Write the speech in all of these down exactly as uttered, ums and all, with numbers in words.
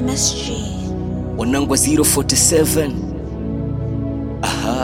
M S G. Wanangwa zero four seven. Aha.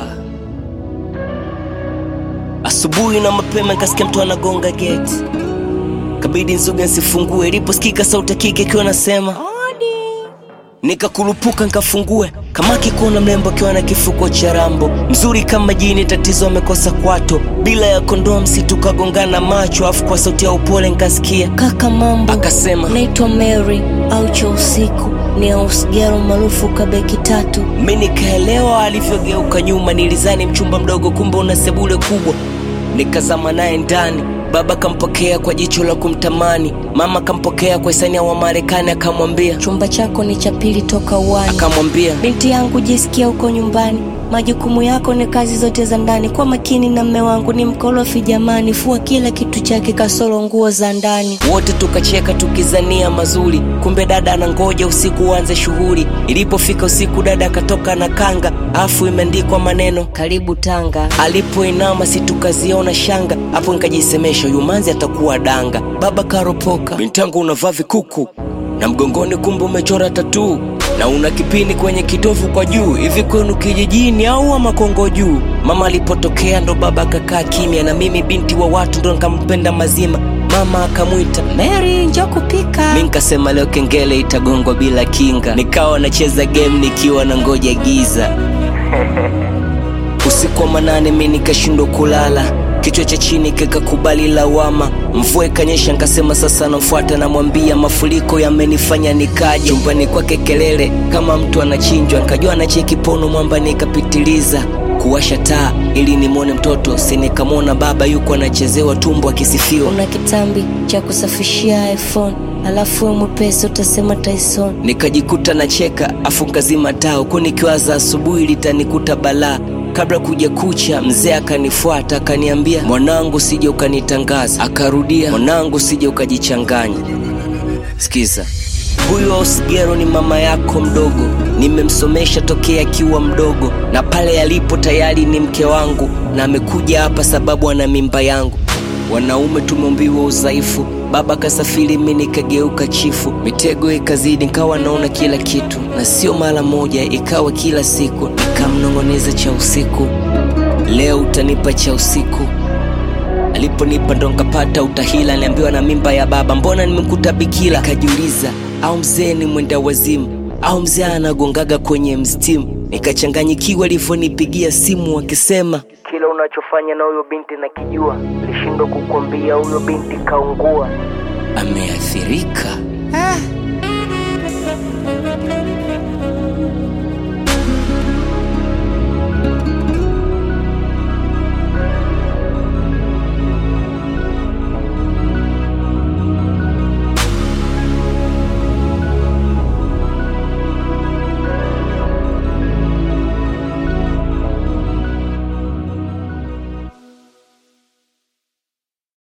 Asubuhi na mapema nikasikia mtu anagonga gate. Kabidi nzuge nsifungue, iliposikika sauti ya kike ikiwa nasema Odi. Nikakurupuka nikafungue, kama kikuona mlembo akiwa na kifuko cha rambo. Mzuri kama jini, tatizo amekosa kwato. Bila ya kondomu si tukagongana macho, afu kwa sauti ya upole nikasikia Kaka mambo, akasema naitwa Mary au cha usiku, ni ausgero maarufu kabeki tatu. Mimi nikaelewa alivyogeuka nyuma, nilizani mchumba mdogo kumbe una sebule kubwa. Nikazama naye ndani, baba kampokea kwa jicho la kumtamani, mama kampokea kwa hisani ya wa Marekani, akamwambia Chumba chako ni cha pili toka uani. akamwambia Binti yangu, jisikia uko nyumbani. Majukumu yako ni kazi zote za ndani. Kwa makini na mme wangu ni mkorofi jamani. Fua kila kitu chake kasoro nguo za ndani. wote tukacheka tukizania mazuri, kumbe dada anangoja usiku uanze shughuli. Ilipofika usiku dada akatoka na kanga, afu imeandikwa maneno Karibu Tanga. alipoinama si tukaziona shanga. Hapo nikajisemesha yumanzi atakuwa danga. Baba karopoka, binti yangu unavaa vikuku na mgongoni kumbe umechora tatuu, na una kipini kwenye kitovu kwa juu. Hivi kwenu kijijini au ama Kongo juu? Mama alipotokea ndo baba akakaa kimya, na mimi binti wa watu ndo nikampenda mazima. Mama akamwita Mary, njoo kupika. mimi nikasema leo kengele itagongwa bila kinga. Nikawa nacheza game nikiwa na ngoja giza. Usiku wa manane mimi nikashindwa kulala, kichwa cha chini kikakubali lawama. Mvua ikanyesha nikasema sasa namfuata, namwambia mafuriko yamenifanya nikaje. Chumbani kwake kelele kama mtu anachinjwa, nikajua anacheki pono mwamba, nikapitiliza kuwasha taa ili nimwone mtoto. Si nikamwona baba yuko anachezewa tumbo akisifiwa. Una kitambi cha kusafishia iPhone, alafu wewe mwepesi utasema Tyson. Nikajikuta nacheka afu nkazima taa, huku nikiwaza asubuhi litanikuta balaa. Kabla kuja kucha mzee akanifuata akaniambia, mwanangu sije ukanitangaza. Akarudia, mwanangu sije ukajichanganya. Sikiza, huyu Ausgero ni mama yako mdogo, nimemsomesha tokea akiwa mdogo, na pale alipo tayari ni mke wangu, na amekuja hapa sababu ana mimba yangu. Wanaume tumeumbiwa udhaifu, baba kasafiri mimi nikageuka chifu. Mitego ikazidi nikawa naona kila kitu, na sio mara moja ikawa kila siku. Nikamnong'oneza cha usiku, leo utanipa cha usiku. Aliponipa ndo nikapata utahila, niambiwa na mimba ya baba, mbona nimekuta bikila. Kajiuliza au mzee ni mwenda wazimu, au mzee anagongaga kwenye mstimu. Nikachanganyikiwa alivyonipigia simu akisema, kila unachofanya na huyo binti nakijua, nilishindwa kukwambia huyo binti kaungua. Ameathirika.